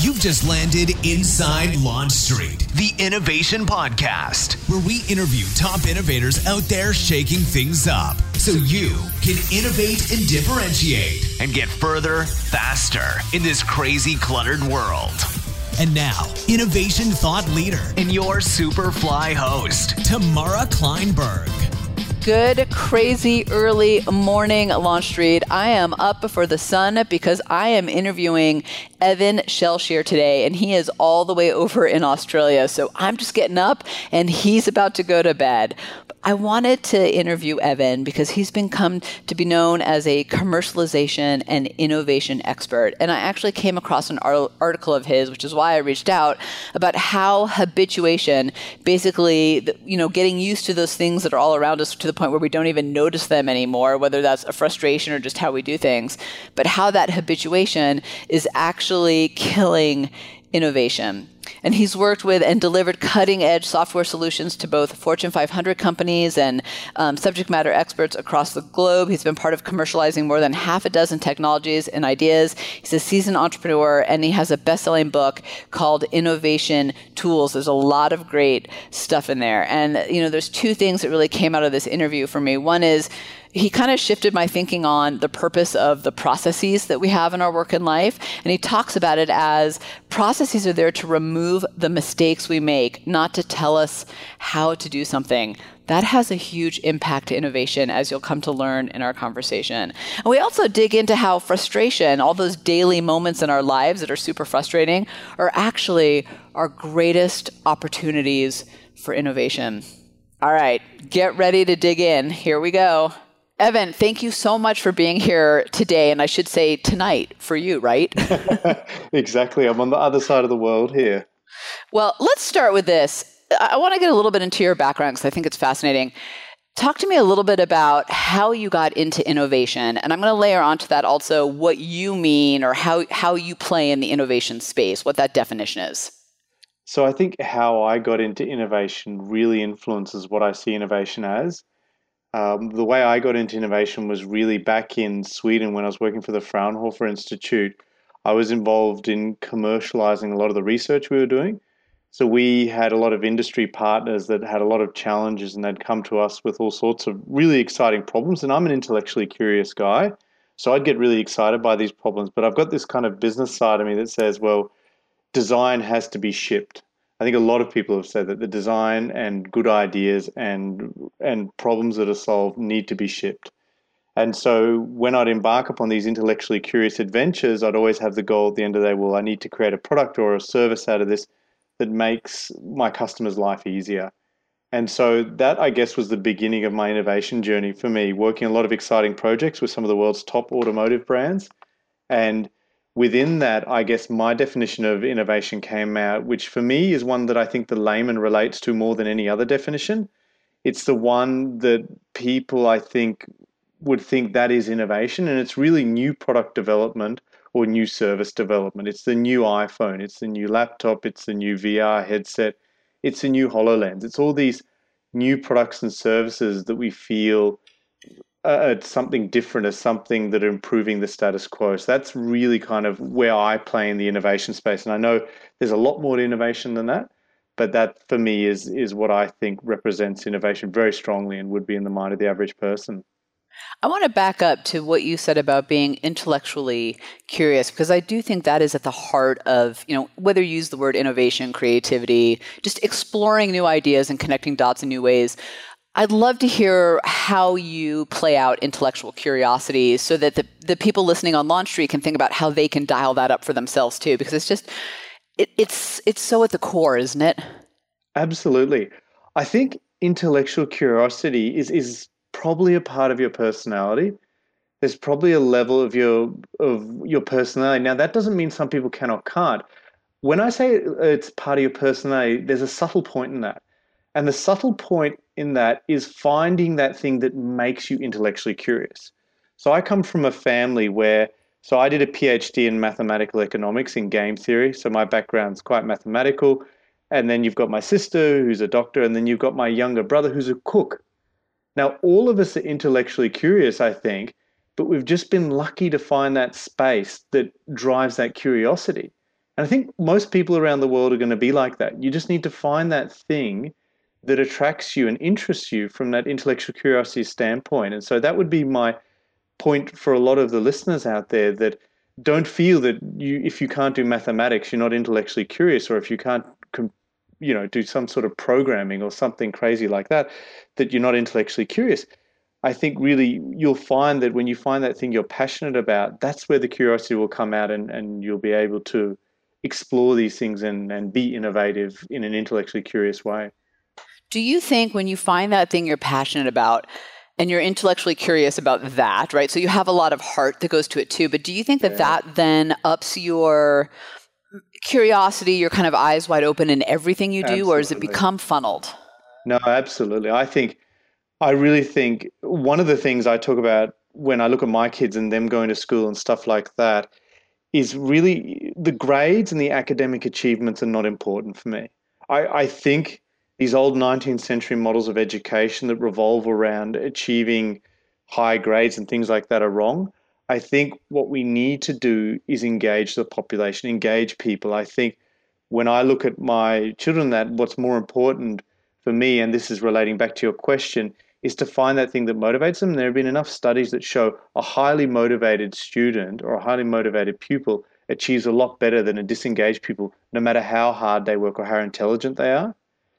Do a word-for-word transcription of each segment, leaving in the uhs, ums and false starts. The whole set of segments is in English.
You've just landed inside Launch Street, the Innovation Podcast, where we interview top innovators out there shaking things up so you can innovate and differentiate and get further, faster in this crazy, cluttered world. And now, innovation thought leader and your Superfly host, Tamara Kleinberg. Good, crazy, early morning, Launch Street. I am up before the sun because I am interviewing Evan Shellshear today, and he is all the way over in Australia. So I'm just getting up, and he's about to go to bed. I wanted to interview Evan because he's been come to be known as a commercialization and innovation expert. And I actually came across an article of his, which is why I reached out, about how habituation, basically, you know, getting used to those things that are all around us to the point where we don't even notice them anymore, whether that's a frustration or just how we do things, but how that habituation is actually killing innovation. And he's worked with and delivered cutting-edge software solutions to both Fortune five hundred companies and um, subject matter experts across the globe. He's been part of commercializing more than half a dozen technologies and ideas. He's a seasoned entrepreneur, and he has a best-selling book called Innovation Tools. There's a lot of great stuff in there. And, you know, there's two things that really came out of this interview for me. One is he kind of shifted my thinking on the purpose of the processes that we have in our work in life. And he talks about it as processes are there to remove the mistakes we make, not to tell us how to do something. That has a huge impact to innovation, as you'll come to learn in our conversation. And we also dig into how frustration, all those daily moments in our lives that are super frustrating, are actually our greatest opportunities for innovation. All right, get ready to dig in. Here we go. Evan, thank you so much for being here today, and I should say tonight for you, right? Exactly. I'm on the other side of the world here. Well, let's start with this. I want to get a little bit into your background because I think it's fascinating. Talk to me a little bit about how you got into innovation, and I'm going to layer onto that also what you mean or how, how you play in the innovation space, what that definition is. So I think how I got into innovation really influences what I see innovation as. Um, the way I got into innovation was really back in Sweden when I was working for the Fraunhofer Institute. I was involved in commercializing a lot of the research we were doing. So we had a lot of industry partners that had a lot of challenges, and they'd come to us with all sorts of really exciting problems. And I'm an intellectually curious guy, so I'd get really excited by these problems. But I've got this kind of business side of me that says, well, design has to be shipped. I think a lot of people have said that the design and good ideas and and problems that are solved need to be shipped. And so when I'd embark upon these intellectually curious adventures, I'd always have the goal at the end of the day, well, I need to create a product or a service out of this that makes my customer's life easier. And so that, I guess, was the beginning of my innovation journey for me, working a lot of exciting projects with some of the world's top automotive brands. And within that, I guess my definition of innovation came out, which for me is one that I think the layman relates to more than any other definition. It's the one that people, I think, would think that is innovation, and it's really new product development or new service development. It's the new iPhone, it's the new laptop, it's the new V R headset, it's the new HoloLens. It's all these new products and services that we feel Uh, something different, as something that are improving the status quo. So that's really kind of where I play in the innovation space. And I know there's a lot more to innovation than that, but that for me is is what I think represents innovation very strongly and would be in the mind of the average person. I want to back up to what you said about being intellectually curious, because I do think that is at the heart of, you know, whether you use the word innovation, creativity, just exploring new ideas and connecting dots in new ways. I'd love to hear how you play out intellectual curiosity so that the, the people listening on Launch Street can think about how they can dial that up for themselves too, because it's just, it, it's it's so at the core, isn't it? Absolutely. I think intellectual curiosity is is probably a part of your personality. There's probably a level of your of your personality. Now, that doesn't mean some people can or can't. When I say it's part of your personality, there's a subtle point in that. And the subtle point in that is finding that thing that makes you intellectually curious. So I come from a family where, so I did a PhD in mathematical economics in game theory. So my background's quite mathematical. And then you've got my sister who's a doctor, and then you've got my younger brother who's a cook. Now, all of us are intellectually curious, I think, but we've just been lucky to find that space that drives that curiosity. And I think most people around the world are going to be like that. You just need to find that thing that attracts you and interests you from that intellectual curiosity standpoint. And so that would be my point for a lot of the listeners out there, that don't feel that you, if you can't do mathematics, you're not intellectually curious, or if you can't, you know, do some sort of programming or something crazy like that, that you're not intellectually curious. I think really you'll find that when you find that thing you're passionate about, that's where the curiosity will come out, and, and you'll be able to explore these things and, and be innovative in an intellectually curious way. Do you think when you find that thing you're passionate about and you're intellectually curious about that, right? So you have a lot of heart that goes to it too, but do you think that yeah. that then ups your curiosity, your kind of eyes wide open in everything you do, absolutely. Or does it become funneled? No, absolutely. I think, I really think one of the things I talk about when I look at my kids and them going to school and stuff like that is really the grades and the academic achievements are not important for me. I, I think these old nineteenth century models of education that revolve around achieving high grades and things like that are wrong. I think what we need to do is engage the population, engage people. I think when I look at my children, that what's more important for me, and this is relating back to your question, is to find that thing that motivates them. There have been enough studies that show a highly motivated student or a highly motivated pupil achieves a lot better than a disengaged pupil, no matter how hard they work or how intelligent they are.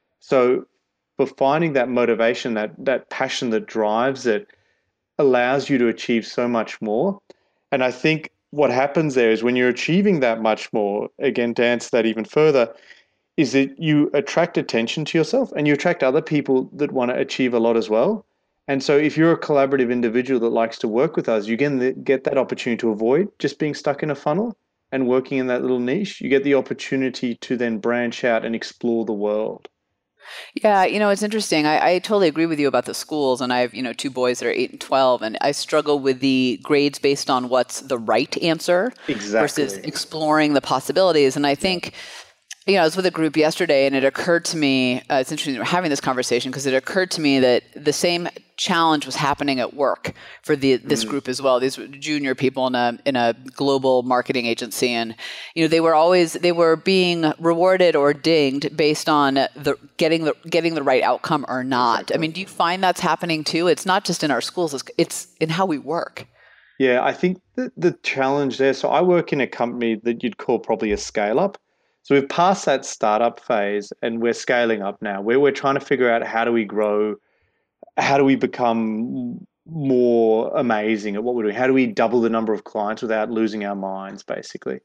So for finding that motivation, that that passion that drives it, allows you to achieve so much more. And I think what happens there is when you're achieving that much more, again, to answer that even further, is that you attract attention to yourself and you attract other people that want to achieve a lot as well. And so if you're a collaborative individual that likes to work with us, you get, get that opportunity to avoid just being stuck in a funnel and working in that little niche. You get the opportunity to then branch out and explore the world. Yeah, you know, it's interesting. I, I totally agree with you about the schools. And I have, you know, two boys that are eight and twelve. And I struggle with the grades based on what's the right answer exactly. versus exploring the possibilities. And I think, you know, I was with a group yesterday and it occurred to me, uh, it's interesting we're having this conversation because it occurred to me that the same challenge was happening at work for the this mm. group as well. These were junior people in a in a global marketing agency, and you know they were always they were being rewarded or dinged based on the getting the getting the right outcome or not. Exactly. I mean, do you find that's happening too? It's not just in our schools; it's, it's in how we work. Yeah, I think the the challenge there. So I work in a company that you'd call probably a scale up. So we've passed that startup phase and we're scaling up now, where we're trying to figure out how do we grow. How do we become more amazing at what we're doing? How do we double the number of clients without losing our minds, basically?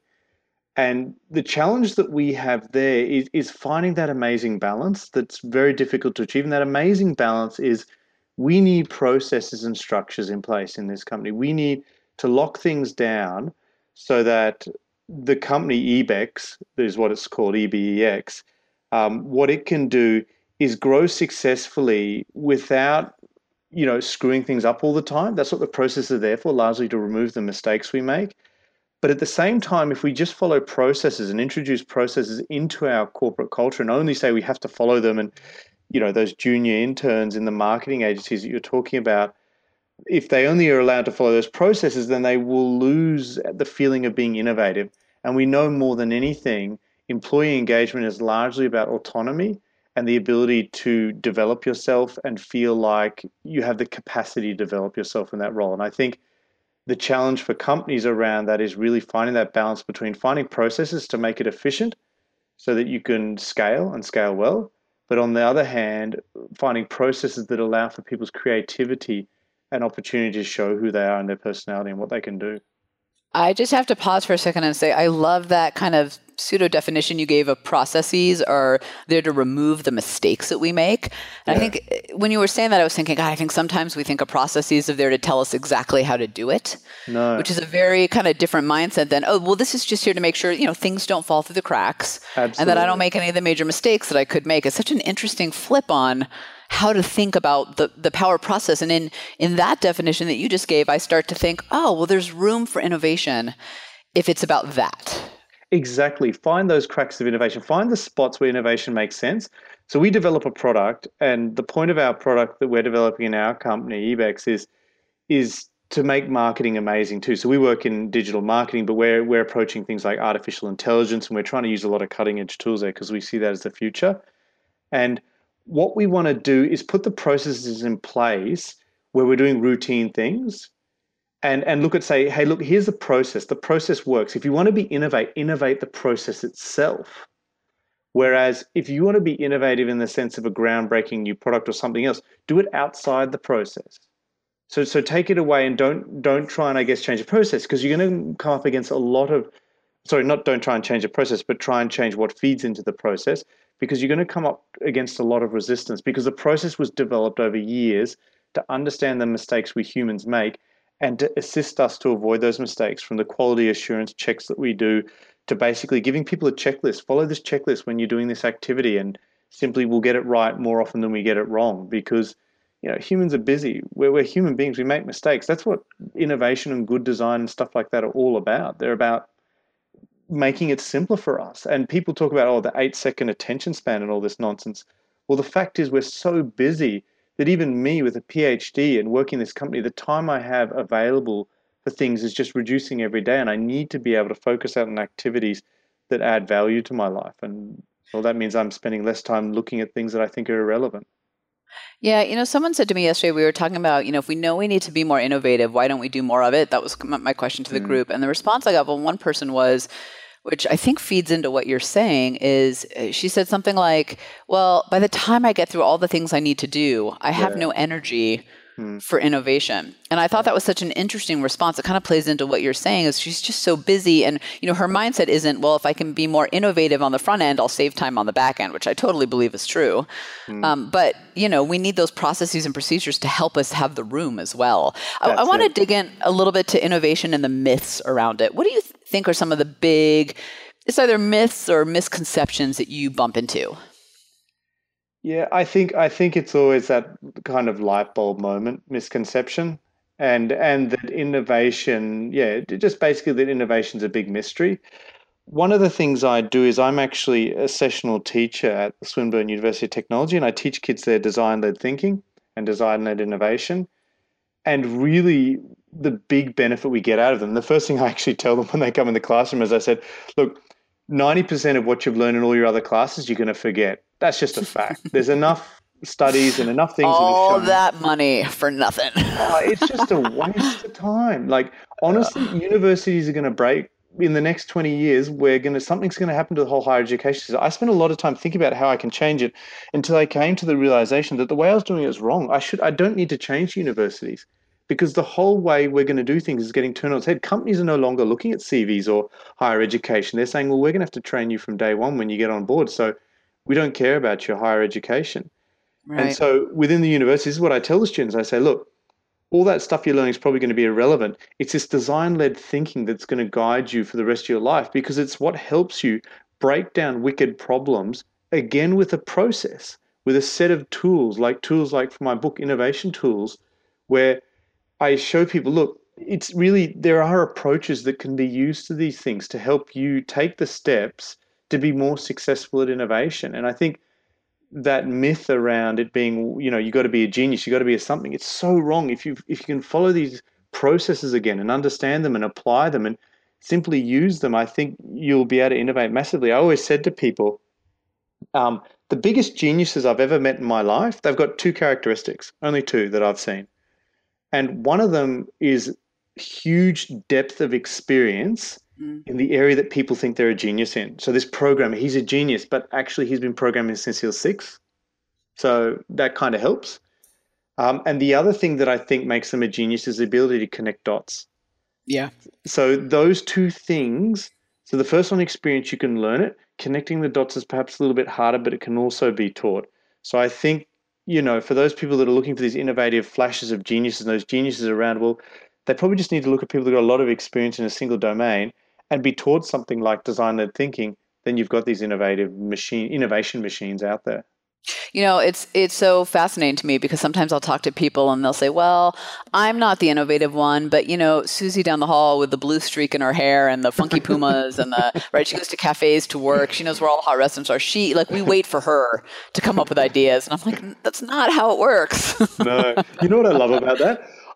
And the challenge that we have there is, is finding that amazing balance that's very difficult to achieve. And that amazing balance is we need processes and structures in place in this company. We need to lock things down so that the company Ebex, that is what it's called, E B E X, um, what it can do is grow successfully without, you know, screwing things up all the time. That's what the processes are there for, largely to remove the mistakes we make. But at the same time, if we just follow processes and introduce processes into our corporate culture and only say we have to follow them, and, you know, those junior interns in the marketing agencies that you're talking about, if they only are allowed to follow those processes, then they will lose the feeling of being innovative. And we know more than anything, employee engagement is largely about autonomy and the ability to develop yourself and feel like you have the capacity to develop yourself in that role. And I think the challenge for companies around that is really finding that balance between finding processes to make it efficient so that you can scale and scale well, but on the other hand, finding processes that allow for people's creativity and opportunity to show who they are and their personality and what they can do. I just have to pause for a second and say, I love that kind of pseudo definition you gave of processes are there to remove the mistakes that we make. And yeah. I think when you were saying that, I was thinking, God, I think sometimes we think of processes are there to tell us exactly how to do it, no. which is a very kind of different mindset than, oh, well, this is just here to make sure, you know, things don't fall through the cracks Absolutely. And that I don't make any of the major mistakes that I could make. It's such an interesting flip on how to think about the, the power process. And in, in that definition that you just gave, I start to think, oh, well, there's room for innovation if it's about that. Exactly. Find those cracks of innovation. Find the spots where innovation makes sense. So we develop a product, and the point of our product that we're developing in our company, Ebex, is, is to make marketing amazing too. So we work in digital marketing, but we're we're approaching things like artificial intelligence, and we're trying to use a lot of cutting edge tools there because we see that as the future. And what we want to do is put the processes in place where we're doing routine things and, and look at say, hey, look, here's the process. The process works. If you want to be innovate, innovate the process itself. Whereas if you want to be innovative in the sense of a groundbreaking new product or something else, do it outside the process. So so take it away and don't don't try and I guess change the process, because you're going to come up against a lot of, sorry, not don't try and change the process, but try and change what feeds into the process, because you're going to come up against a lot of resistance, because the process was developed over years to understand the mistakes we humans make and to assist us to avoid those mistakes, from the quality assurance checks that we do to basically giving people a checklist. Follow this checklist when you're doing this activity, and simply we'll get it right more often than we get it wrong, because you know humans are busy. We're, we're human beings. We make mistakes. That's what innovation and good design and stuff like that are all about. They're about making it simpler for us. And people talk about, oh, the eight second attention span and all this nonsense. Well, the fact is we're so busy that even me with a PhD and working in this company, the time I have available for things is just reducing every day. And I need to be able to focus out on activities that add value to my life. And well, that means I'm spending less time looking at things that I think are irrelevant. Yeah, you know, someone said to me yesterday, we were talking about, you know, if we know we need to be more innovative, why don't we do more of it? That was my question to the mm. group. And the response I got from one person was, which I think feeds into what you're saying, is she said something like, well, by the time I get through all the things I need to do, I have yeah. no energy hmm. for innovation. And I thought that was such an interesting response. It kind of plays into what you're saying, is she's just so busy. And, you know, her mindset isn't, well, if I can be more innovative on the front end, I'll save time on the back end, which I totally believe is true. Hmm. Um, but, you know, we need those processes and procedures to help us have the room as well. I, I want to dig in a little bit to innovation and the myths around it. What do you th- think are some of the big, it's either myths or misconceptions that you bump into? Yeah, I think I think it's always that kind of light bulb moment, misconception, and and that innovation, yeah, just basically that innovation's a big mystery. One of the things I do is I'm actually a sessional teacher at the Swinburne University of Technology, and I teach kids their design-led thinking and design-led innovation. And really, the big benefit we get out of them, the first thing I actually tell them when they come in the classroom is I said, look, ninety percent of what you've learned in all your other classes, you're going to forget. That's just a fact. There's enough studies and enough things. All that have that shown, money for nothing. oh, it's just a waste of time. Like, honestly, uh, universities are going to break. In the next twenty years, we're going to, something's going to happen to the whole higher education system. I spent a lot of time thinking about how I can change it until I came to the realization that the way I was doing it was wrong. I should, I don't need to change universities, because the whole way we're going to do things is getting turned on its head. Companies are no longer looking at C Vs or higher education. They're saying, well, we're going to have to train you from day one when you get on board. So we don't care about your higher education. Right. And so within the university, this is what I tell the students. I say, look, all that stuff you're learning is probably going to be irrelevant. It's this design-led thinking that's going to guide you for the rest of your life, because it's what helps you break down wicked problems, again, with a process, with a set of tools, like tools like for my book, Innovation Tools, where I show people, look, it's really, there are approaches that can be used to these things to help you take the steps to be more successful at innovation. And I think that myth around it being, you know, you got to be a genius, you got to be a something, it's so wrong. If you if you can follow these processes again and understand them and apply them and simply use them, I think you'll be able to innovate massively. I always said to people, um, the biggest geniuses I've ever met in my life, they've got two characteristics, only two that I've seen. And one of them is huge depth of experience mm. in the area that people think they're a genius in. So this programmer, he's a genius, but actually he's been programming since he was six. So that kind of helps. Um, and the other thing that I think makes them a genius is the ability to connect dots. Yeah. So those two things, so the first one, experience, you can learn it. Connecting the dots is perhaps a little bit harder, but it can also be taught. So I think, you know, for those people that are looking for these innovative flashes of geniuses and those geniuses around, well, they probably just need to look at people that got a lot of experience in a single domain and be taught something like design-led thinking. Then you've got these innovative machine innovation machines out there. You know, it's it's so fascinating to me because sometimes I'll talk to people and they'll say, well, I'm not the innovative one, but, you know, Susie down the hall with the blue streak in her hair and the funky Pumas and the, right, she goes to cafes to work. She knows where all the hot restaurants are. She, like, we wait for her to come up with ideas. And I'm like, that's not how it works. No. You know what I love about that?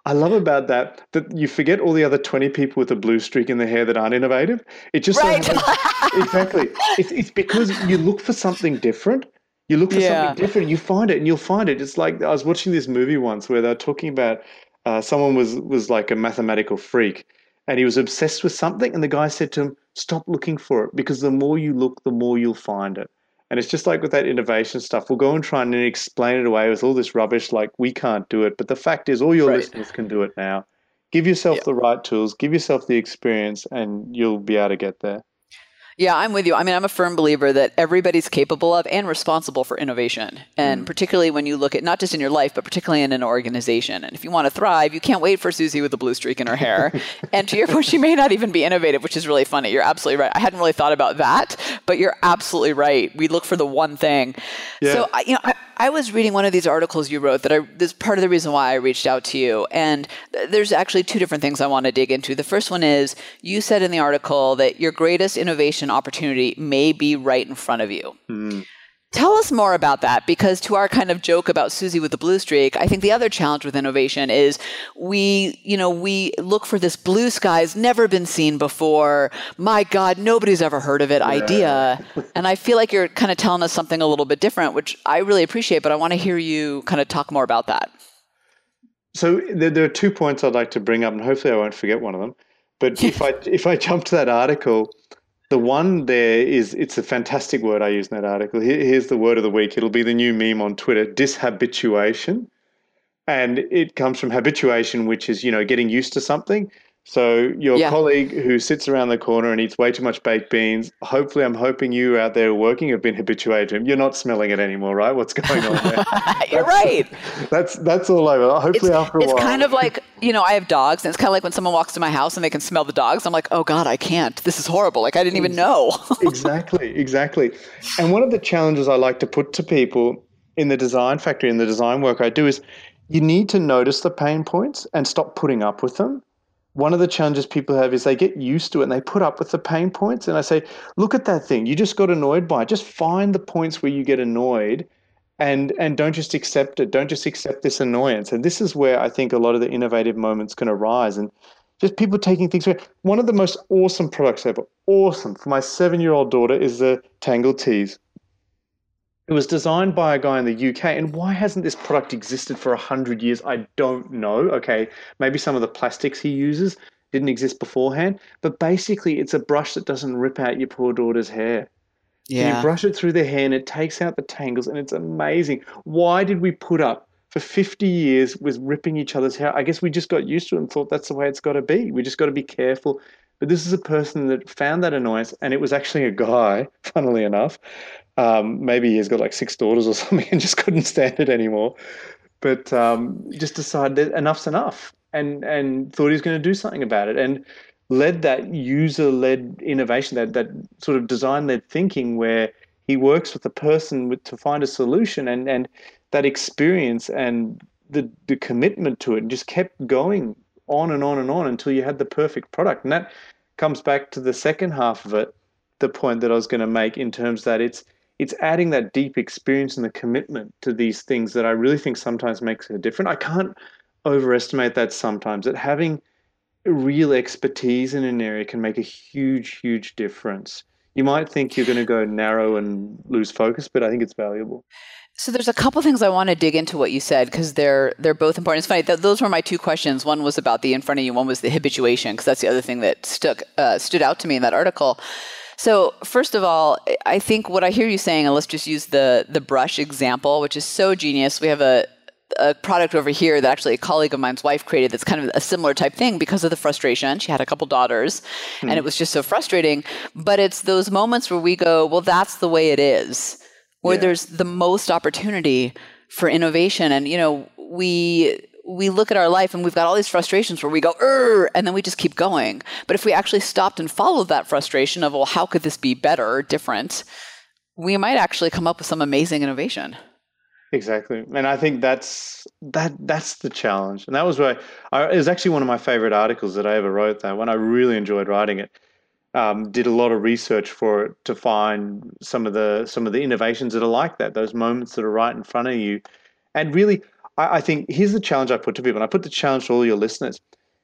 I love about that that you forget all the other twenty people with a blue streak in their hair that aren't innovative. It just so Right. happens, exactly. It's, it's because you look for something different. You look for something Yeah. different, you find it, and you'll find it. It's like I was watching this movie once where they were talking about uh, someone was was like a mathematical freak, and he was obsessed with something, and the guy said to him, "Stop looking for it, because the more you look, the more you'll find it." And it's just like with that innovation stuff. We'll go and try and explain it away with all this rubbish, like we can't do it. But the fact is, all your Right. listeners can do it now. Give yourself Yeah. the right tools, give yourself the experience, and you'll be able to get there. Yeah, I'm with you. I mean, I'm a firm believer that everybody's capable of and responsible for innovation. And mm. particularly when you look at not just in your life, but particularly in an organization. And if you want to thrive, you can't wait for Susie with a blue streak in her hair. And to your point, she may not even be innovative, which is really funny. You're absolutely right. I hadn't really thought about that, but you're absolutely right. We look for the one thing. Yeah. So, I, you know, I, I was reading one of these articles you wrote that I, this is part of the reason why I reached out to you. And th- there's actually two different things I want to dig into. The first one is you said in the article that your greatest innovation opportunity may be right in front of you. Mm. Tell us more about that, because to our kind of joke about Susie with the blue streak, I think the other challenge with innovation is we, you know, we look for this blue sky's never been seen before. My God, nobody's ever heard of it yeah. idea. And I feel like you're kind of telling us something a little bit different, which I really appreciate, but I want to hear you kind of talk more about that. So there, there are two points I'd like to bring up, and hopefully I won't forget one of them. But if I if I jump to that article, the one there is, it's a fantastic word I use in that article. Here, here's the word of the week. It'll be the new meme on Twitter, dishabituation. And it comes from habituation, which is, you know, getting used to something. So your yeah. colleague who sits around the corner and eats way too much baked beans, hopefully I'm hoping you out there working have been habituated to him. You're not smelling it anymore, right? What's going on there? You're right. That's that's all over. Hopefully it's, after a it's while. It's kind of like, you know, I have dogs, and it's kind of like when someone walks to my house and they can smell the dogs. I'm like, oh God, I can't. This is horrible. Like I didn't even know. Exactly, exactly. And one of the challenges I like to put to people in the design factory, in the design work I do, is you need to notice the pain points and stop putting up with them. One of the challenges people have is they get used to it and they put up with the pain points. And I say, look at that thing. You just got annoyed by it. Just find the points where you get annoyed and and don't just accept it. Don't just accept this annoyance. And this is where I think a lot of the innovative moments can arise. And just people taking things away. One of the most awesome products ever, awesome, for my seven-year-old daughter is the Tangle Tees. It was designed by a guy in the U K, and why hasn't this product existed for one hundred years? I don't know. Okay, maybe some of the plastics he uses didn't exist beforehand, but basically it's a brush that doesn't rip out your poor daughter's hair. Yeah. And you brush it through the hair and it takes out the tangles, and it's amazing. Why did we put up for fifty years with ripping each other's hair? I guess we just got used to it and thought that's the way it's got to be. We just got to be careful. But this is a person that found that annoyance, and it was actually a guy, funnily enough. Um, maybe he's got like six daughters or something and just couldn't stand it anymore. But um, just decided that enough's enough and, and thought he was going to do something about it, and led that user-led innovation, that, that sort of design-led thinking where he works with the person with, to find a solution, and, and that experience and the, the commitment to it and just kept going on and on and on until you had the perfect product. And that comes back to the second half of it, the point that I was going to make in terms that it's it's adding that deep experience and the commitment to these things that I really think sometimes makes it different. I can't overestimate that sometimes, that having real expertise in an area can make a huge, huge difference. You might think you're going to go narrow and lose focus, but I think it's valuable. So there's a couple things I want to dig into what you said, because they're they're both important. It's funny, th- those were my two questions. One was about the in front of you, one was the habituation, because that's the other thing that stuck uh, stood out to me in that article. So first of all, I think what I hear you saying, and let's just use the the brush example, which is so genius. We have a a product over here that actually a colleague of mine's wife created that's kind of a similar type thing because of the frustration. She had a couple daughters hmm. and it was just so frustrating. But it's those moments where we go, well, that's the way it is, where yeah. there's the most opportunity for innovation. And, you know, we we look at our life and we've got all these frustrations where we go, Urgh, and then we just keep going. But if we actually stopped and followed that frustration of, well, how could this be better or different, we might actually come up with some amazing innovation. Exactly. And I think that's that that's the challenge. And that was why I, it was actually one of my favorite articles that I ever wrote, that one. I really enjoyed writing it. Um, did a lot of research for it to find some of the some of the innovations that are like that, those moments that are right in front of you. And really, I, I think here's the challenge I put to people, and I put the challenge to all your listeners.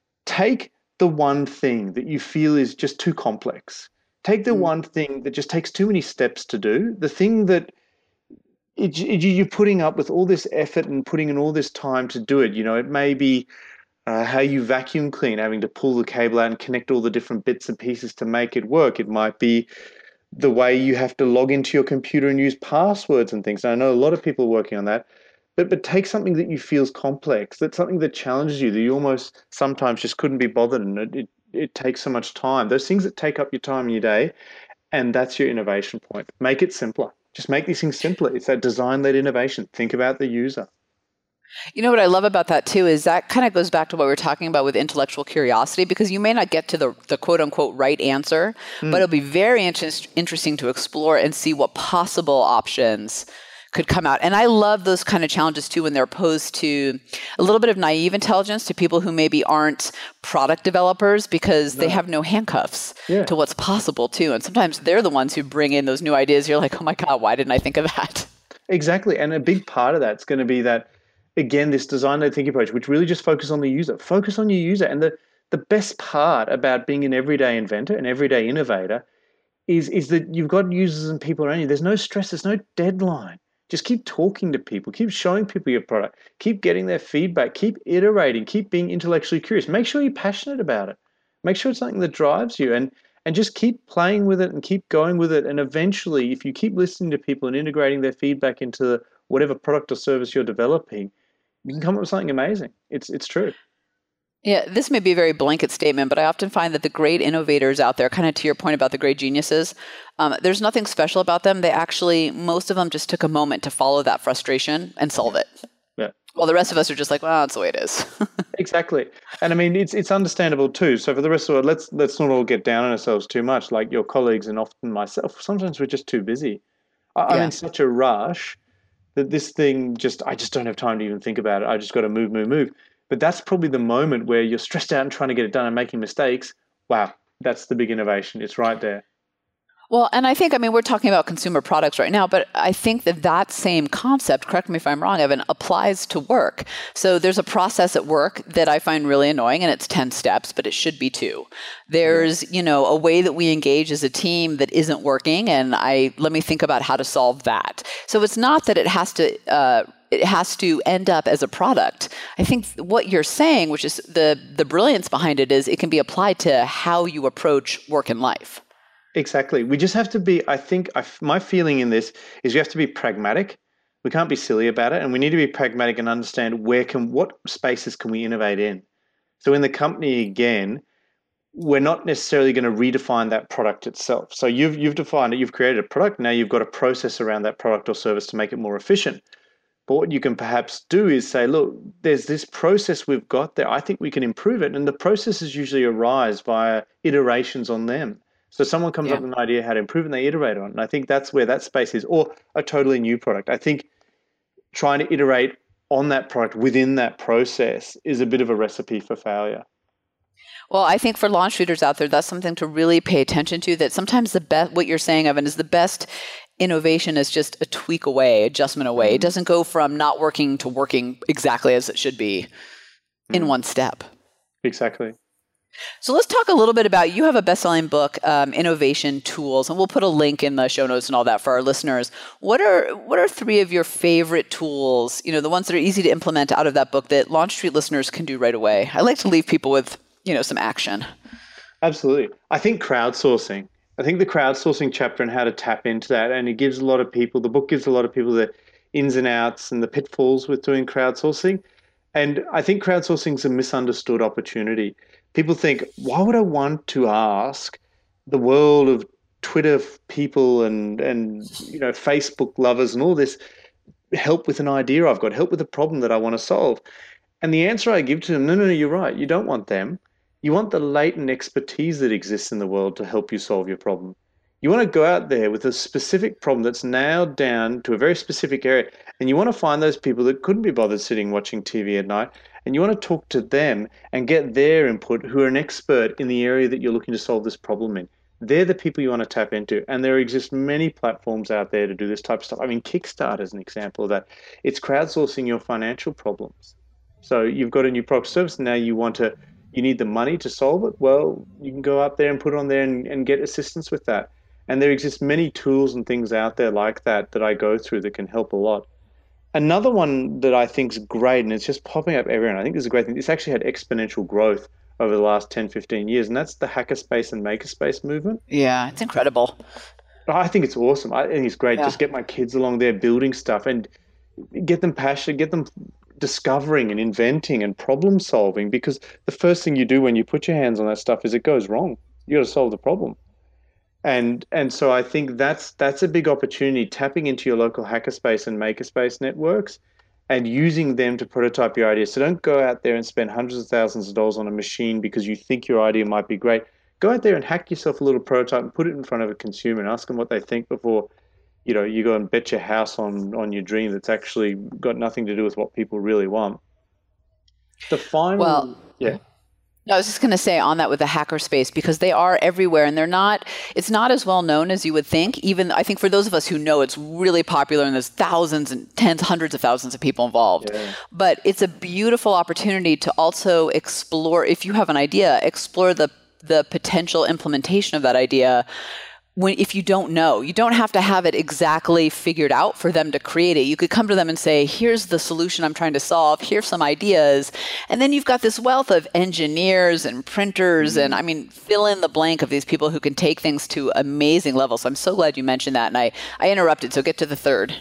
Take the one thing that you feel is just too complex. Take the mm. one thing that just takes too many steps to do, the thing that it, it, you're putting up with all this effort and putting in all this time to do it. You know, it may be uh, how you vacuum clean, having to pull the cable out and connect all the different bits and pieces to make it work. It might be the way you have to log into your computer and use passwords and things. And I know a lot of people are working on that. But but take something that you feel is complex, that's something that challenges you, that you almost sometimes just couldn't be bothered, and it, it, it takes so much time. Those things that take up your time in your day, and that's your innovation point. Make it simpler. Just make these things simpler. It's that design-led innovation. Think about the user. You know what I love about that too is that kind of goes back to what we were talking about with intellectual curiosity, because you may not get to the, the quote unquote right answer, mm. but it'll be very inter- interesting to explore and see what possible options could come out. And I love those kind of challenges too when they're posed to a little bit of naive intelligence to people who maybe aren't product developers, because no. they have no handcuffs yeah. to what's possible too. And sometimes they're the ones who bring in those new ideas. You're like, oh my God, why didn't I think of that? Exactly. And a big part of that's going to be that, again, this design-led thinking approach, which really just focus on the user. Focus on your user. And the, the best part about being an everyday inventor, an everyday innovator, is, is that you've got users and people around you. There's no stress. There's no deadline. Just keep talking to people, keep showing people your product, keep getting their feedback, keep iterating, keep being intellectually curious. Make sure you're passionate about it. Make sure it's something that drives you, and, and just keep playing with it and keep going with it. And eventually, if you keep listening to people and integrating their feedback into whatever product or service you're developing, you can come up with something amazing. It's, it's true. Yeah, this may be a very blanket statement, but I often find that the great innovators out there, kind of to your point about the great geniuses, um, there's nothing special about them. They actually, most of them just took a moment to follow that frustration and solve it. Yeah. While the rest of us are just like, well, that's the way it is. Exactly. And I mean, it's it's understandable too. So for the rest of it, let's let's not all get down on ourselves too much, like your colleagues and often myself. Sometimes we're just too busy. I, yeah. I'm in such a rush that this thing just, I just don't have time to even think about it. I just got to move, move, move. But that's probably the moment where you're stressed out and trying to get it done and making mistakes. Wow, that's the big innovation. It's right there. Well, and I think, I mean, we're talking about consumer products right now, but I think that that same concept, correct me if I'm wrong, Evan, applies to work. So there's a process at work that I find really annoying, and it's ten steps, but it should be two. There's, you know, a way that we engage as a team that isn't working, and I let me think about how to solve that. So it's not that it has to uh, it has to end up as a product. I think what you're saying, which is the the brilliance behind it, is it can be applied to how you approach work and life. Exactly. We just have to be, I think, I, my feeling in this is we have to be pragmatic. We can't be silly about it. And we need to be pragmatic and understand where can, what spaces can we innovate in? So in the company, again, we're not necessarily going to redefine that product itself. So you've, you've defined it, you've created a product. Now you've got a process around that product or service to make it more efficient. But what you can perhaps do is say, look, there's this process we've got there. I think we can improve it. And the processes usually arise via iterations on them. So someone comes yeah. up with an idea how to improve and they iterate on it. And I think that's where that space is, or a totally new product. I think trying to iterate on that product within that process is a bit of a recipe for failure. Well, I think for launch leaders out there, that's something to really pay attention to, that sometimes the best, what you're saying, Evan, is the best innovation is just a tweak away, adjustment away. Mm-hmm. It doesn't go from not working to working exactly as it should be mm-hmm. in one step. Exactly. So let's talk a little bit about, you have a best-selling book, um, Innovation Tools, and we'll put a link in the show notes and all that for our listeners. What are what are three of your favorite tools, you know, the ones that are easy to implement out of that book that Launch Street listeners can do right away? I like to leave people with, you know, some action. Absolutely. I think crowdsourcing. I think the crowdsourcing chapter and how to tap into that, and it gives a lot of people, the book gives a lot of people the ins and outs and the pitfalls with doing crowdsourcing. And I think crowdsourcing is a misunderstood opportunity. People think, why would I want to ask the world of Twitter people and, and you know, Facebook lovers and all this help with an idea I've got, help with a problem that I want to solve? And the answer I give to them, no, no, no, you're right. You don't want them. You want the latent expertise that exists in the world to help you solve your problem. You want to go out there with a specific problem that's nailed down to a very specific area, and you want to find those people that couldn't be bothered sitting watching T V at night, and you want to talk to them and get their input, who are an expert in the area that you're looking to solve this problem in. they're the people you want to tap into. And there exist many platforms out there to do this type of stuff. I mean, Kickstarter is an example of that. It's crowdsourcing your financial problems. So you've got a new product service, now you want to, you need the money to solve it. Well, you can go out there and put it on there and, and get assistance with that. And there exist many tools and things out there like that that I go through that can help a lot. Another one that I think is great, and it's just popping up everywhere, and I think this is a great thing, it's actually had exponential growth over the last ten, fifteen years, and that's the hackerspace and makerspace movement. Yeah, it's incredible. I think it's awesome. I think it's great. Yeah. Just get my kids along there building stuff and get them passionate, get them discovering and inventing and problem solving, because the first thing you do when you put your hands on that stuff is it goes wrong. You got to solve the problem. And and so I think that's that's a big opportunity, tapping into your local hackerspace and makerspace networks and using them to prototype your ideas. So don't go out there and spend hundreds of thousands of dollars on a machine because you think your idea might be great. Go out there and hack yourself a little prototype and put it in front of a consumer and ask them what they think before, you know, you go and bet your house on, on your dream that's actually got nothing to do with what people really want. The final, well, yeah. I was just going to say on that with the hackerspace, because they are everywhere and they're not, it's not as well known as you would think. Even I think for those of us who know, it's really popular and there's thousands and tens, hundreds of thousands of people involved. Yeah. But it's a beautiful opportunity to also explore, if you have an idea, explore the the potential implementation of that idea. When, if you don't know, you don't have to have it exactly figured out for them to create it. You could come to them and say, here's the solution I'm trying to solve. Here's some ideas. And then you've got this wealth of engineers and printers mm-hmm. and I mean, fill in the blank of these people who can take things to amazing levels. So I'm so glad you mentioned that. And I, I interrupted, so get to the third.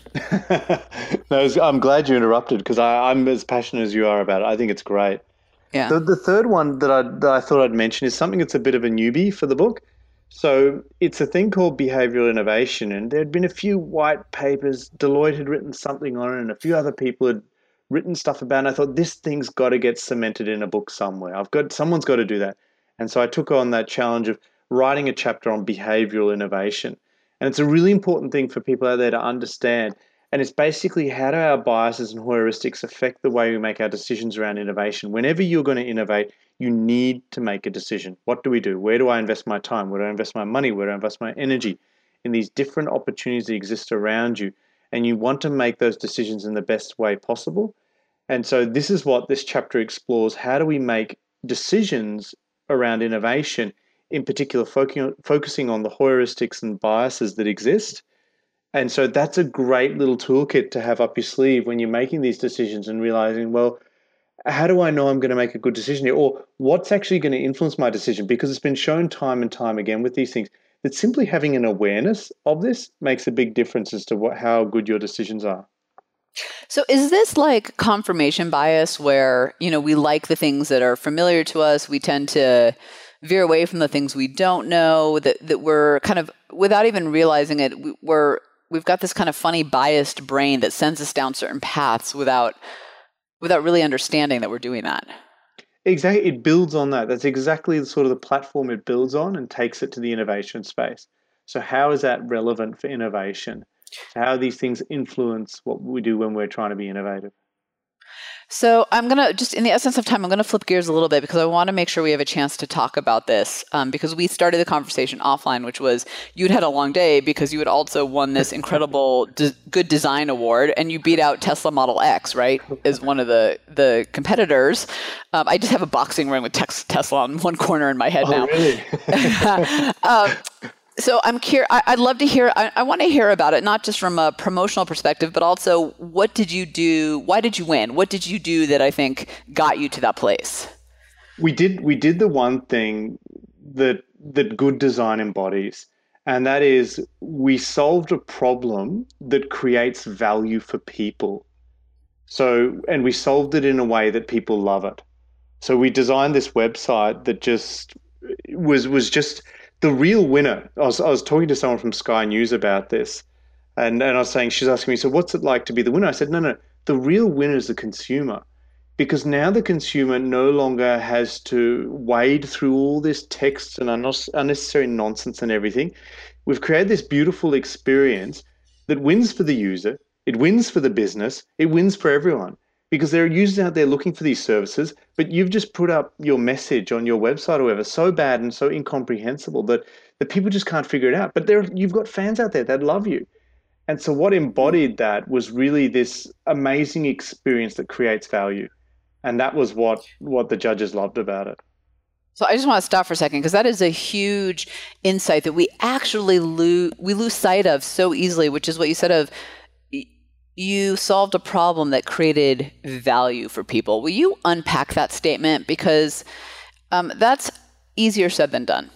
No, I'm glad you interrupted because I'm as passionate as you are about it. I think it's great. Yeah. The, the third one that I, that I thought I'd mention is something that's a bit of a newbie for the book. So it's a thing called behavioral innovation, and there had been a few white papers. Deloitte had written something on it, and a few other people had written stuff about it. And I thought, this thing's got to get cemented in a book somewhere. I've got someone's got to do that. And so I took on that challenge of writing a chapter on behavioral innovation. And it's a really important thing for people out there to understand. And it's basically, how do our biases and heuristics affect the way we make our decisions around innovation? Whenever you're going to innovate, you need to make a decision. What do we do? Where do I invest my time? Where do I invest my money? Where do I invest my energy? In these different opportunities that exist around you. And you want to make those decisions in the best way possible. And so this is what this chapter explores. How do we make decisions around innovation, in particular focusing on the heuristics and biases that exist? And so that's a great little toolkit to have up your sleeve when you're making these decisions and realizing, well, how do I know I'm going to make a good decision here? Or what's actually going to influence my decision? Because it's been shown time and time again with these things that simply having an awareness of this makes a big difference as to what, how good your decisions are. So is this like confirmation bias where, you know, we like the things that are familiar to us, we tend to veer away from the things we don't know, that, that we're kind of, without even realizing it, we're we've got this kind of funny biased brain that sends us down certain paths without without really understanding that we're doing that. Exactly. It builds on that. That's exactly the sort of the platform it builds on and takes it to the innovation space. So how is that relevant for innovation? How do these things influence what we do when we're trying to be innovative? So I'm going to, just in the essence of time, I'm going to flip gears a little bit because I want to make sure we have a chance to talk about this um, because we started the conversation offline, which was you'd had a long day because you had also won this incredible de- good design award and you beat out Tesla Model X, right, as one of the, the competitors. Um, I just have a boxing ring with tex- Tesla on one corner in my head oh, now. Really? um, So I'm curious, I'd love to hear, I, I want to hear about it, not just from a promotional perspective, but also what did you do, why did you win? What did you do that I think got you to that place? We did we did the one thing that that good design embodies, and that is we solved a problem that creates value for people. So, and we solved it in a way that people love it. So we designed this website that just was was just... The real winner, I was, I was talking to someone from Sky News about this, and, and I was saying, she's asking me, so what's it like to be the winner? I said, no, no, the real winner is the consumer, because now the consumer no longer has to wade through all this text and unnecessary nonsense and everything. We've created this beautiful experience that wins for the user, it wins for the business, it wins for everyone. Because there are users out there looking for these services, but you've just put up your message on your website or whatever so bad and so incomprehensible that that people just can't figure it out. But there, you've got fans out there that love you. And so what embodied that was really this amazing experience that creates value. And that was what, what the judges loved about it. So I just want to stop for a second, because that is a huge insight that we actually lose, we lose sight of so easily, which is what you said of you solved a problem that created value for people. Will you unpack that statement? Because um, that's easier said than done.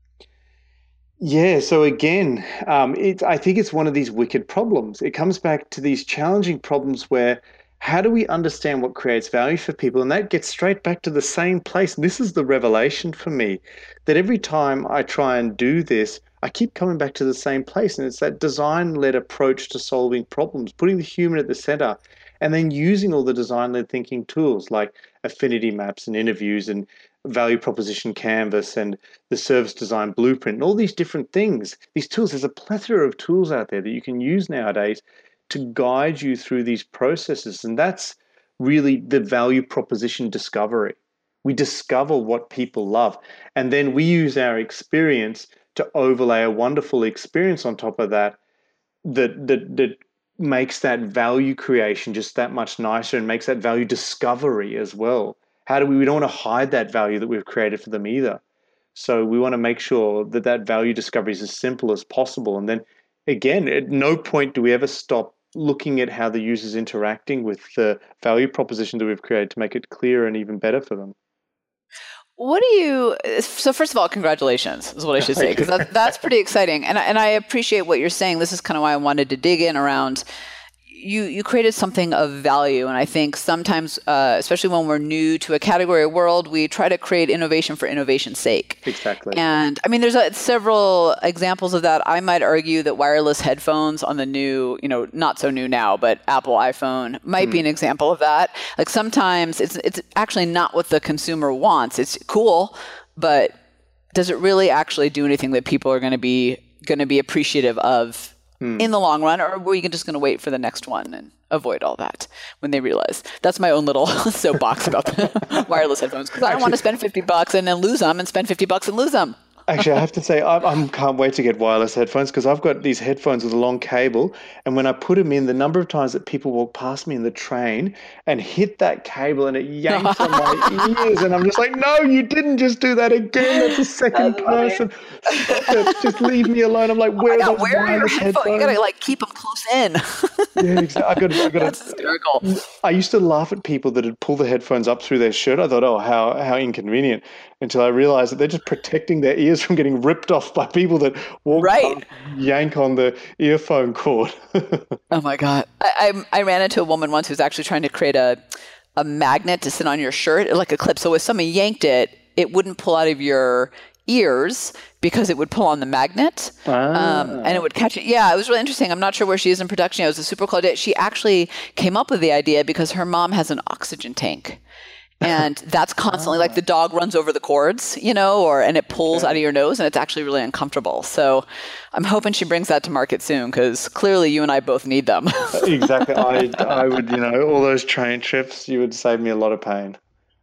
Yeah. So again, um, it, I think it's one of these wicked problems. It comes back to these challenging problems where how do we understand what creates value for people? And that gets straight back to the same place. This is the revelation for me, that every time I try and do this, I keep coming back to the same place. And it's that design-led approach to solving problems, putting the human at the center, and then using all the design-led thinking tools like affinity maps and interviews and value proposition canvas and the service design blueprint and all these different things. These tools, there's a plethora of tools out there that you can use nowadays to guide you through these processes. And that's really the value proposition discovery. We discover what people love. And then we use our experience to overlay a wonderful experience on top of that that, that, that makes that value creation just that much nicer and makes that value discovery as well. How do we, we don't want to hide that value that we've created for them either. So we want to make sure that that value discovery is as simple as possible. And then again, at no point do we ever stop looking at how the user's interacting with the value proposition that we've created to make it clearer and even better for them. What do you, so first of all, congratulations is what I should say, because that, that's pretty exciting. And, and I appreciate what you're saying. This is kind of why I wanted to dig in around, you you created something of value. And I think sometimes, uh, especially when we're new to a category or world, we try to create innovation for innovation's sake. Exactly. And I mean, there's a, several examples of that. I might argue that wireless headphones on the new, you know, not so new now, but Apple iPhone might mm. be an example of that. Like sometimes it's it's actually not what the consumer wants. It's cool, but does it really actually do anything that people are going to be going to be appreciative of in the long run, or were you just going to wait for the next one and avoid all that when they realize? That's my own little soapbox about the wireless headphones, because I don't want to spend fifty bucks and then lose them and spend fifty bucks and lose them. Actually, I have to say, I I can't wait to get wireless headphones, because I've got these headphones with a long cable, and when I put them in, the number of times that people walk past me in the train and hit that cable and it yanks on my ears, and I'm just like, no, you didn't just do that again. That's a second person. Stop it. Just leave me alone. I'm like, where oh are those where are your wireless headphones? headphones? You gotta like keep them close in. Yeah, exactly. I got. I got. That's hysterical. I used to laugh at people that would pull the headphones up through their shirt. I thought, oh, how how inconvenient. Until I realized that they're just protecting their ears from getting ripped off by people that walk right. up, yank on the earphone cord. Oh my God. I, I I ran into a woman once who was actually trying to create a a magnet to sit on your shirt, like a clip. So if someone yanked it, it wouldn't pull out of your ears because it would pull on the magnet ah. um, and it would catch it. Yeah, it was really interesting. I'm not sure where she is in production. It was a super cool idea. She actually came up with the idea because her mom has an oxygen tank. And that's constantly like the dog runs over the cords, you know, or and it pulls okay. out of your nose, and it's actually really uncomfortable. So I'm hoping she brings that to market soon, because clearly you and I both need them. Exactly. I I would, you know, all those train trips, you would save me a lot of pain.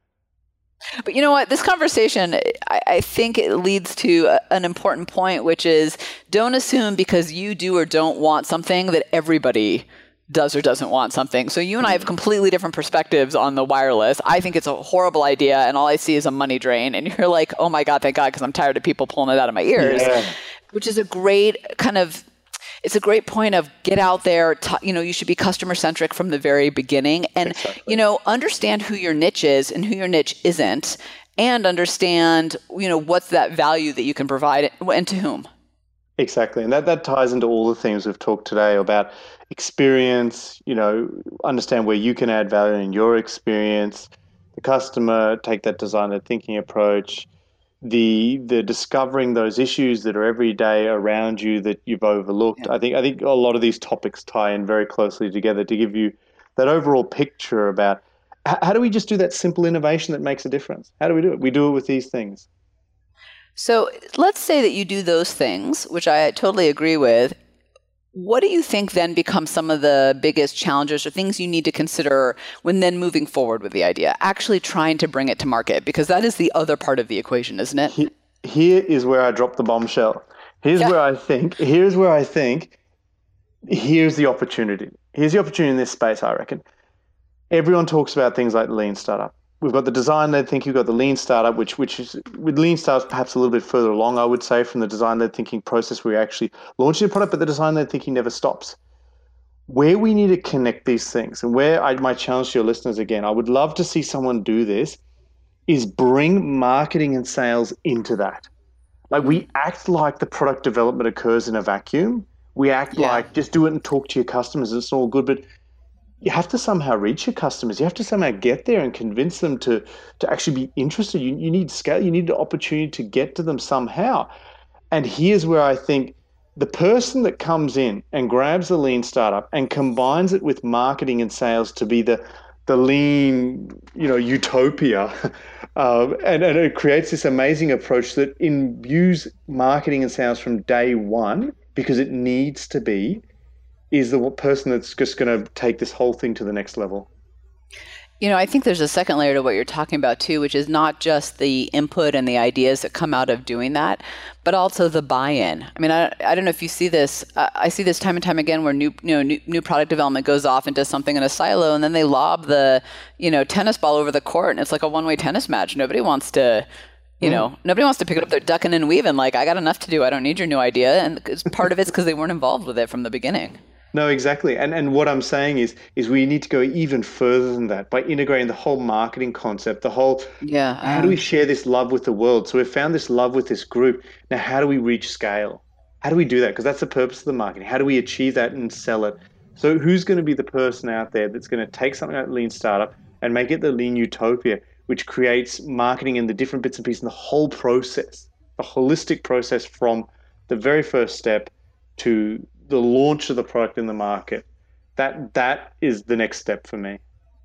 But you know what? This conversation, I, I think it leads to a, an important point, which is don't assume because you do or don't want something that everybody does or doesn't want something. So you and I have completely different perspectives on the wireless. I think it's a horrible idea, and all I see is a money drain. And you're like, oh my God, thank God, because I'm tired of people pulling it out of my ears. Yeah. Which is a great kind of, it's a great point of get out there, t- you know, you should be customer centric from the very beginning. And, exactly. you know, understand who your niche is and who your niche isn't, and understand, you know, what's that value that you can provide and to whom. Exactly. And that, that ties into all the things we've talked today about experience, you know, understand where you can add value in your experience, the customer, take that design-led thinking approach, the the discovering those issues that are every day around you that you've overlooked. Yeah. I think I think a lot of these topics tie in very closely together to give you that overall picture about how, how do we just do that simple innovation that makes a difference? How do we do it? We do it with these things. So let's say that you do those things, which I totally agree with. What do you think then becomes some of the biggest challenges or things you need to consider when then moving forward with the idea, actually trying to bring it to market? Because that is the other part of the equation, isn't it? here is where I drop the bombshell. Here's Yeah. where I think, here's where I think, here's the opportunity. Here's the opportunity in this space, I reckon. Everyone talks about things like lean startup. We've got the design-led thinking, you've got the lean startup, which which is, with lean startups perhaps a little bit further along, I would say, from the design-led thinking process where you actually launch your product, but the design-led thinking never stops. Where we need to connect these things, and where I, my challenge to your listeners again, I would love to see someone do this, is bring marketing and sales into that. Like, we act like the product development occurs in a vacuum. We act Yeah. like just do it and talk to your customers. It's all good, but you have to somehow reach your customers. You have to somehow get there and convince them to to actually be interested. You, you need scale. You need the opportunity to get to them somehow. And here's where I think the person that comes in and grabs the lean startup and combines it with marketing and sales to be the the lean, you know, utopia, um, and, and it creates this amazing approach that imbues marketing and sales from day one, because it needs to be, is the person that's just going to take this whole thing to the next level. You know, I think there's a second layer to what you're talking about too, which is not just the input and the ideas that come out of doing that, but also the buy-in. I mean, I, I don't know if you see this. Uh, I see this time and time again where new, you know, new, new product development goes off and does something in a silo, and then they lob the, you know, tennis ball over the court, and it's like a one-way tennis match. Nobody wants to, you know, nobody wants to pick it up. They're ducking and weaving. Like, I got enough to do. I don't need your new idea. And part of it's because they weren't involved with it from the beginning. No, exactly. And and what I'm saying is is we need to go even further than that by integrating the whole marketing concept, the whole, yeah. How do we share this love with the world? So we've found this love with this group. Now, how do we reach scale? How do we do that? Because that's the purpose of the marketing. How do we achieve that and sell it? So who's going to be the person out there that's going to take something like Lean Startup and make it the Lean Utopia, which creates marketing and the different bits and pieces and the whole process, the holistic process from the very first step to the launch of the product in the market? That that is the next step for me.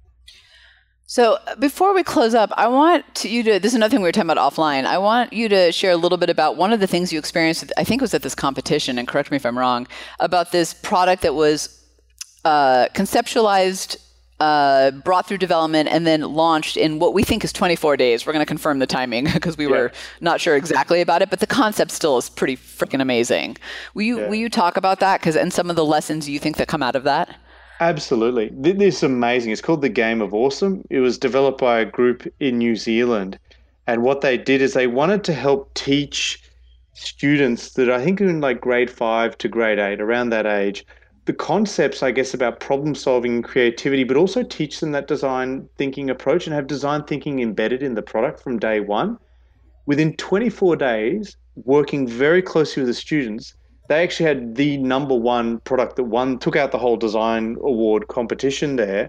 So before we close up, I want to, you to, this is another thing we were talking about offline. I want you to share a little bit about one of the things you experienced, I think it was at this competition, and correct me if I'm wrong, about this product that was uh, conceptualized, uh, brought through development, and then launched in what we think is twenty-four days. We're going to confirm the timing because we yeah. were not sure exactly about it, but the concept still is pretty freaking amazing. Will you, yeah. will you talk about that? Because and some of the lessons you think that come out of that? Absolutely. This is amazing. It's called The Game of Awesome. It was developed by a group in New Zealand. And what they did is they wanted to help teach students that I think are in like grade five to grade eight, around that age, the concepts, I guess, about problem solving and creativity, but also teach them that design thinking approach and have design thinking embedded in the product from day one. Within twenty-four days, working very closely with the students, they actually had the number one product that won, took out the whole design award competition there,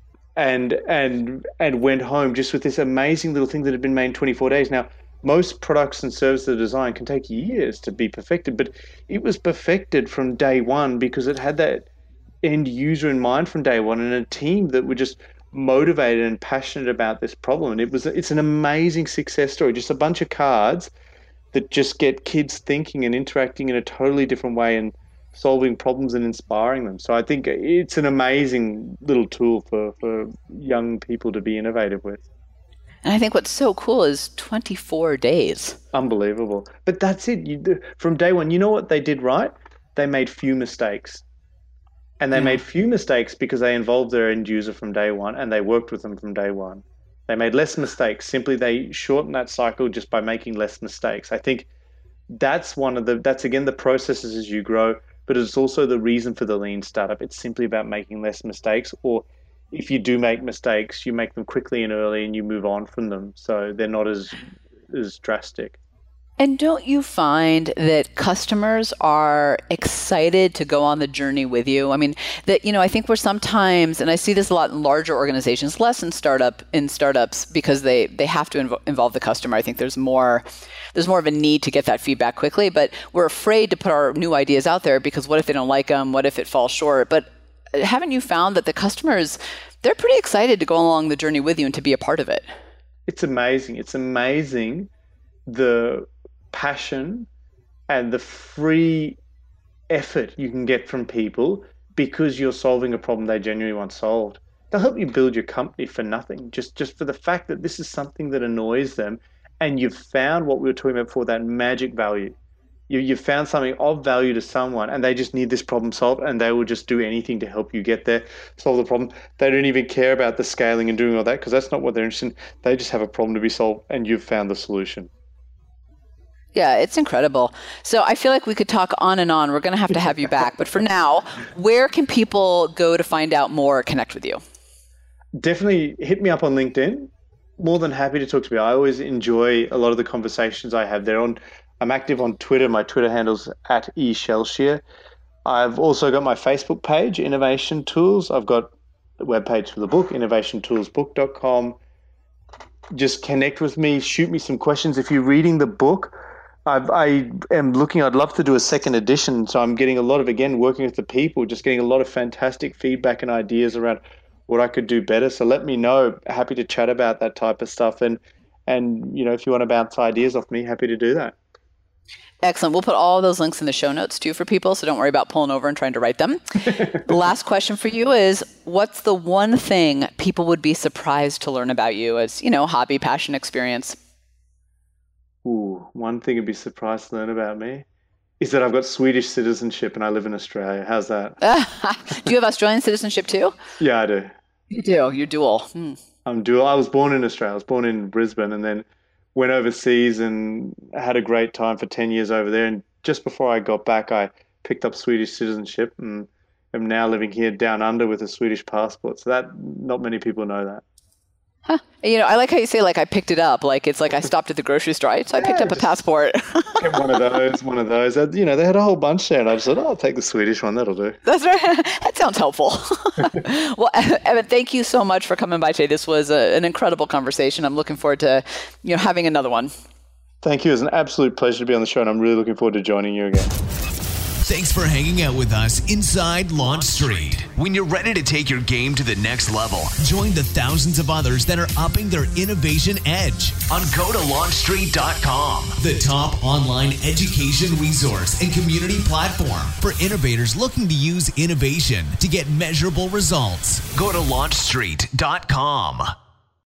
and and and went home just with this amazing little thing that had been made in twenty-four days. Now, most products and services of design can take years to be perfected, but it was perfected from day one because it had that end user in mind from day one and a team that were just motivated and passionate about this problem. And it was it's an amazing success story, just a bunch of cards that just get kids thinking and interacting in a totally different way and solving problems and inspiring them. So I think it's an amazing little tool for, for young people to be innovative with. And I think what's so cool is twenty-four days. Unbelievable. But that's it. You, from day one, you know what they did right? They made few mistakes. And they yeah. made few mistakes because they involved their end user from day one and they worked with them from day one. They made less mistakes. Simply, they shortened that cycle just by making less mistakes. I think that's one of the, that's again the processes as you grow, but it's also the reason for the lean startup. It's simply about making less mistakes, or if you do make mistakes, you make them quickly and early and you move on from them. So they're not as as drastic. And don't you find that customers are excited to go on the journey with you? I mean, that, you know, I think we're sometimes, and I see this a lot in larger organizations, less in startup in startups because they, they have to inv- involve the customer. I think there's more there's more of a need to get that feedback quickly, but we're afraid to put our new ideas out there because what if they don't like them? What if it falls short? But haven't you found that the customers, they're pretty excited to go along the journey with you and to be a part of it? It's amazing. It's amazing the passion and the free effort you can get from people because you're solving a problem they genuinely want solved. They'll help you build your company for nothing, just just for the fact that this is something that annoys them and you've found what we were talking about before, that magic value. You, you've found something of value to someone and they just need this problem solved and they will just do anything to help you get there, solve the problem. They don't even care about the scaling and doing all that because that's not what they're interested in. They just have a problem to be solved and you've found the solution. Yeah, it's incredible. So I feel like we could talk on and on. We're going to have to have you back. But for now, where can people go to find out more or connect with you? Definitely hit me up on LinkedIn. More than happy to talk to me. I always enjoy a lot of the conversations I have there. On I'm active on Twitter. My Twitter handle's at eShellshear. I've also got my Facebook page, Innovation Tools. I've got a webpage for the book, innovation tools book dot com. Just connect with me. Shoot me some questions. If you're reading the book, I've, I am looking, I'd love to do a second edition. So I'm getting a lot of, again, working with the people, just getting a lot of fantastic feedback and ideas around what I could do better. So let me know. Happy to chat about that type of stuff. And, and you know, if you want to bounce ideas off me, happy to do that. Excellent. We'll put all those links in the show notes too for people, so don't worry about pulling over and trying to write them. The last question for you is, what's the one thing people would be surprised to learn about you as, you know, hobby, passion, experience? Ooh, one thing you'd be surprised to learn about me is that I've got Swedish citizenship and I live in Australia. How's that? Do you have Australian citizenship too? Yeah, I do. You do. You're dual. Hmm. I'm dual. I was born in Australia. I was born in Brisbane and then went overseas and had a great time for ten years over there. And just before I got back, I picked up Swedish citizenship and am now living here down under with a Swedish passport. So that not many people know that. Huh. You know, I like how you say, like, I picked it up. Like, it's like I stopped at the grocery store, right? So I picked yeah, up a passport. one of those, one of those. You know, they had a whole bunch there, and I just thought, oh, I'll take the Swedish one. That'll do. That's right. That sounds helpful. Well, Evan, thank you so much for coming by today. This was a, an incredible conversation. I'm looking forward to, you know, having another one. Thank you. It was an absolute pleasure to be on the show, and I'm really looking forward to joining you again. Thanks for hanging out with us inside Launch Street. When you're ready to take your game to the next level, join the thousands of others that are upping their innovation edge on go to launch street dot com, the top online education resource and community platform for innovators looking to use innovation to get measurable results. Go to launch street dot com.